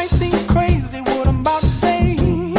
might seem crazy what I'm about to say.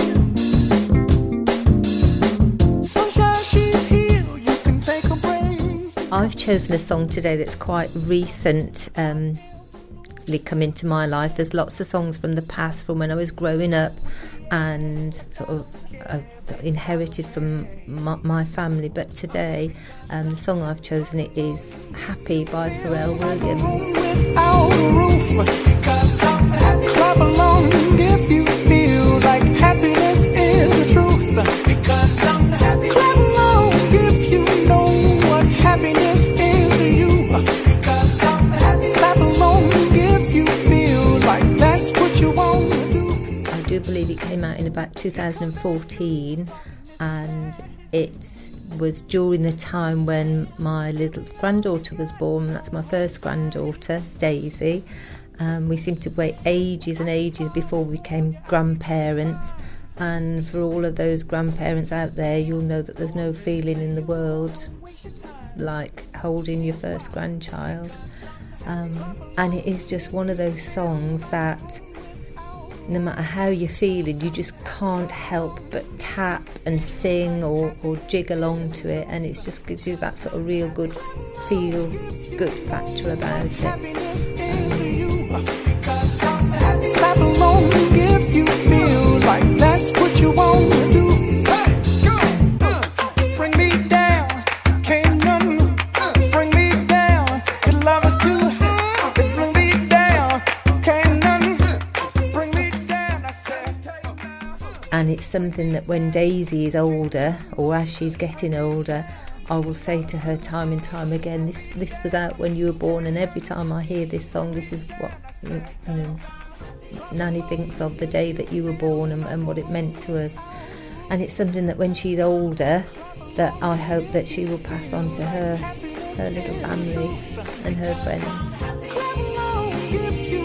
Sunshine, she's here, you can take a break. I've chosen a song today that's quite recent, come into my life. There's lots of songs from the past, from when I was growing up, and sort of inherited from my family. But today, the song I've chosen is "Happy" by Pharrell Williams. Without a roof, clap along if you feel like happiness is the truth. Because I'm happy. Clap along if you know what happiness is to you. Because I'm happy. Clap along if you feel like that's what you want to do. I do believe it came out in about 2014, and it was during the time when my little granddaughter was born. That's my first granddaughter, Daisy. We seemed to wait ages and ages before we became grandparents, and for all of those grandparents out there, you'll know that there's no feeling in the world like holding your first grandchild. And it is just one of those songs that no matter how you're feeling, you just can't help but tap and sing or jig along to it, and it just gives you that sort of real good feel good factor about it. Clap along if you feel like that's what you want to do. Bring me down, can't none bring me down. Your love is too high. Bring me down, can't none bring me down. I said. And it's something that when Daisy is older, or as she's getting older, I will say to her time and time again, this was out when you were born, and every time I hear this song, this is what Nanny thinks of the day that you were born and what it meant to us. And it's something that when she's older, that I hope that she will pass on to her little family and her friends. Clap along if you